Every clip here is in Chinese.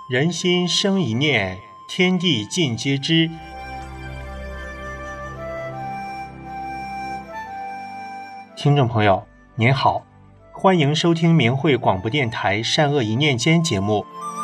人心生一念，天地尽皆知。听众朋友您好，欢迎收听明慧广播电台善恶一念间节目。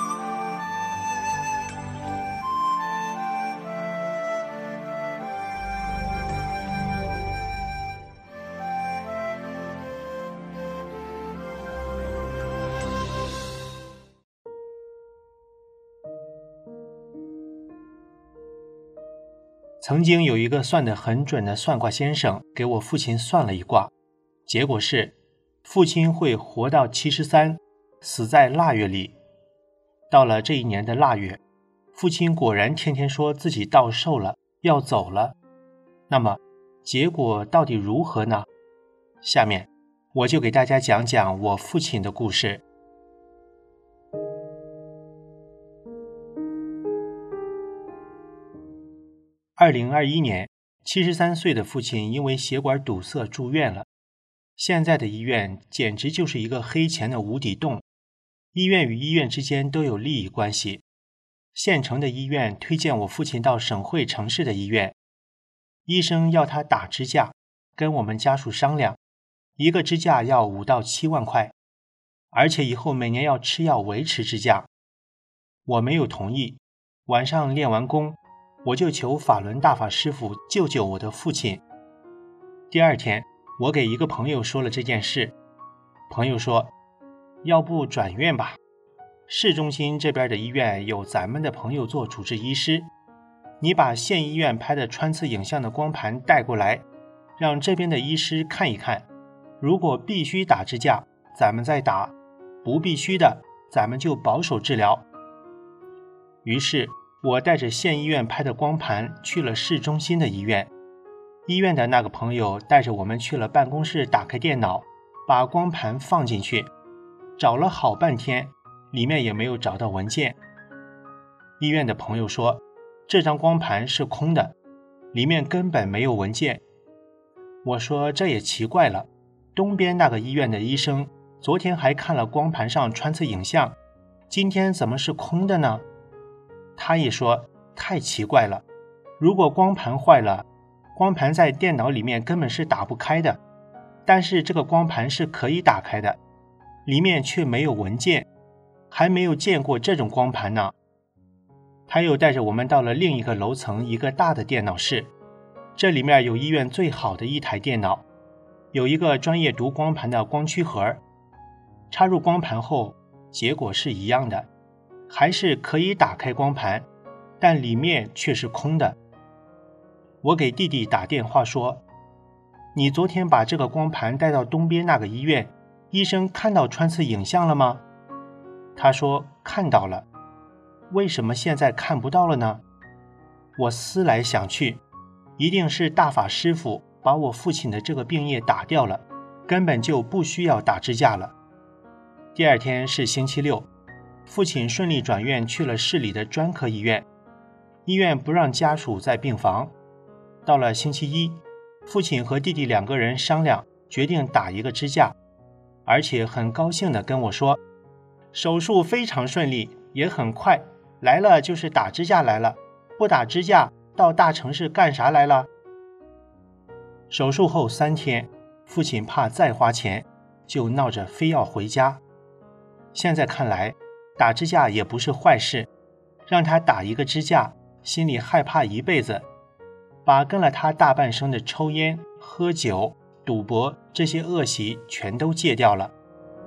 曾经有一个算得很准的算卦先生给我父亲算了一卦，结果是父亲会活到73，死在腊月里。到了这一年的腊月，父亲果然天天说自己到寿了，要走了。那么结果到底如何呢？下面我就给大家讲讲我父亲的故事。2021年，73岁的父亲因为血管堵塞住院了。现在的医院简直就是一个黑钱的无底洞，医院与医院之间都有利益关系。县城的医院推荐我父亲到省会城市的医院，医生要他打支架，跟我们家属商量，一个支架要5到7万块，而且以后每年要吃药维持支架。我没有同意，晚上练完功，我就求法轮大法师父救救我的父亲。第二天，我给一个朋友说了这件事，朋友说，要不转院吧，市中心这边的医院有咱们的朋友做主治医师，你把县医院拍的穿刺影像的光盘带过来，让这边的医师看一看，如果必须打支架，咱们再打，不必须的，咱们就保守治疗。于是我带着县医院拍的光盘去了市中心的医院，医院的那个朋友带着我们去了办公室，打开电脑，把光盘放进去，找了好半天，里面也没有找到文件。医院的朋友说，这张光盘是空的，里面根本没有文件。我说这也奇怪了，东边那个医院的医生昨天还看了光盘上穿刺影像，今天怎么是空的呢？他也说太奇怪了，如果光盘坏了，光盘在电脑里面根本是打不开的，但是这个光盘是可以打开的，里面却没有文件，还没有见过这种光盘呢。他又带着我们到了另一个楼层一个大的电脑室，这里面有医院最好的一台电脑，有一个专业读光盘的光驱盒，插入光盘后结果是一样的，还是可以打开光盘，但里面却是空的。我给弟弟打电话说，你昨天把这个光盘带到东边那个医院，医生看到穿刺影像了吗？他说看到了。为什么现在看不到了呢？我思来想去，一定是大法师父把我父亲的这个病业打掉了，根本就不需要打支架了。第二天是星期六，父亲顺利转院去了市里的专科医院，医院不让家属在病房。到了星期一，父亲和弟弟2个人商量，决定打一个支架，而且很高兴地跟我说，手术非常顺利，也很快，来了就是打支架来了，不打支架到大城市干啥来了？手术后3天，父亲怕再花钱，就闹着非要回家。现在看来，打支架也不是坏事，让他打一个支架，心里害怕一辈子，把跟了他大半生的抽烟、喝酒、赌博这些恶习全都戒掉了。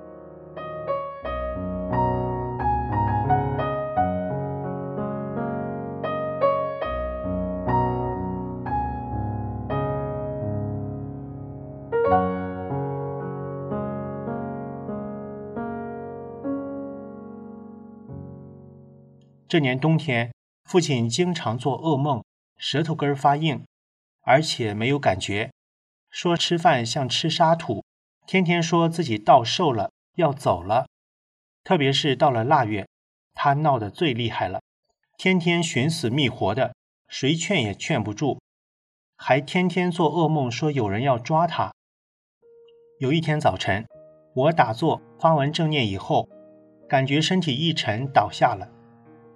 这年冬天，父亲经常做噩梦，舌头根发硬，而且没有感觉，说吃饭像吃沙土，天天说自己到寿了，要走了。特别是到了腊月，他闹得最厉害了，天天寻死觅活的，谁劝也劝不住，还天天做噩梦说有人要抓他。有一天早晨，我打坐发完正念以后，感觉身体一沉倒下了，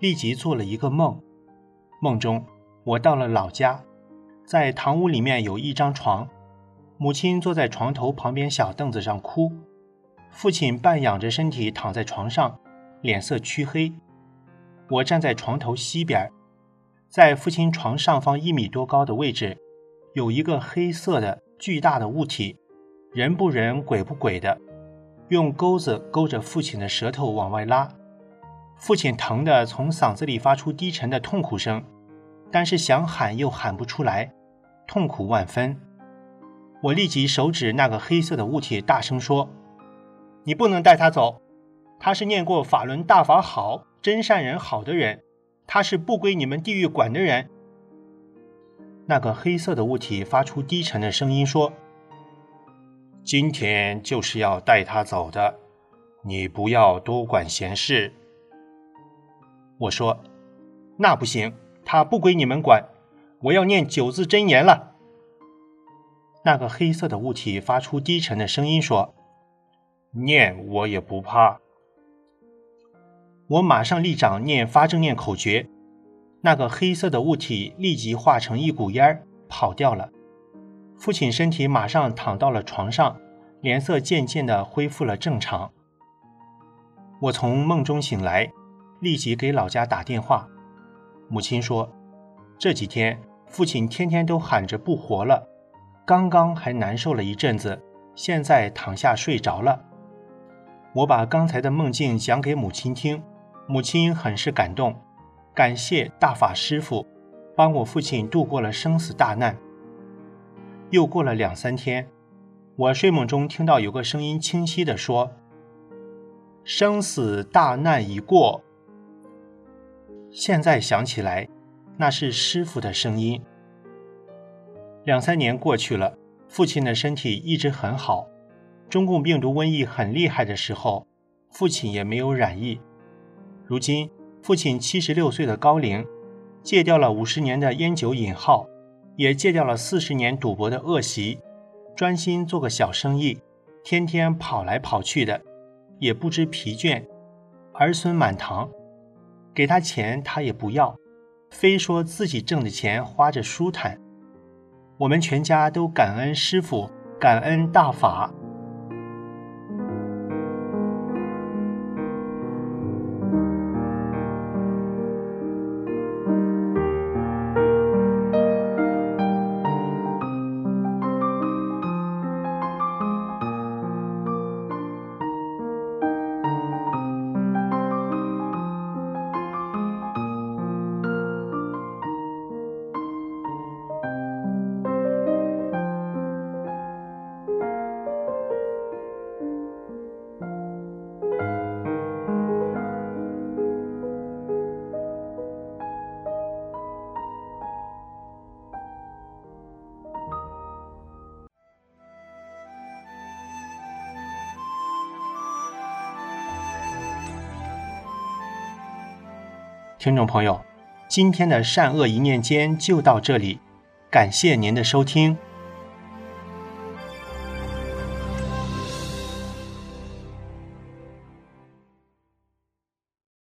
立即做了一个梦。梦中我到了老家，在堂屋里面有一张床，母亲坐在床头旁边小凳子上哭，父亲半仰着身体躺在床上，脸色黢黑。我站在床头西边，在父亲床上方1米多高的位置，有一个黑色的巨大的物体，人不人鬼不鬼的，用钩子勾着父亲的舌头往外拉。父亲疼得从嗓子里发出低沉的痛苦声，但是想喊又喊不出来，痛苦万分。我立即手指那个黑色的物体，大声说：你不能带他走，他是念过法轮大法好、真善人好的人，他是不归你们地狱管的人。那个黑色的物体发出低沉的声音说：今天就是要带他走的，你不要多管闲事。我说：那不行，他不归你们管，我要念9字真言了。那个黑色的物体发出低沉的声音说：念我也不怕。我马上立掌念发正念口诀，那个黑色的物体立即化成一股烟跑掉了。父亲身体马上躺到了床上，脸色渐渐地恢复了正常。我从梦中醒来，立即给老家打电话。母亲说，这几天父亲天天都喊着不活了，刚刚还难受了一阵子，现在躺下睡着了。我把刚才的梦境讲给母亲听，母亲很是感动，感谢大法师父帮我父亲度过了生死大难。又过了2、3天，我睡梦中听到有个声音清晰地说：生死大难已过。现在想起来，那是师父的声音。2、3年过去了，父亲的身体一直很好。中共病毒瘟疫很厉害的时候，父亲也没有染疫。如今父亲76岁的高龄，戒掉了50年的烟酒瘾好，也戒掉了40年赌博的恶习，专心做个小生意，天天跑来跑去的，也不知疲倦，儿孙满堂，给他钱他也不要，非说自己挣的钱花着舒坦。我们全家都感恩师父，感恩大法。听众朋友，今天的善恶一念间就到这里，感谢您的收听。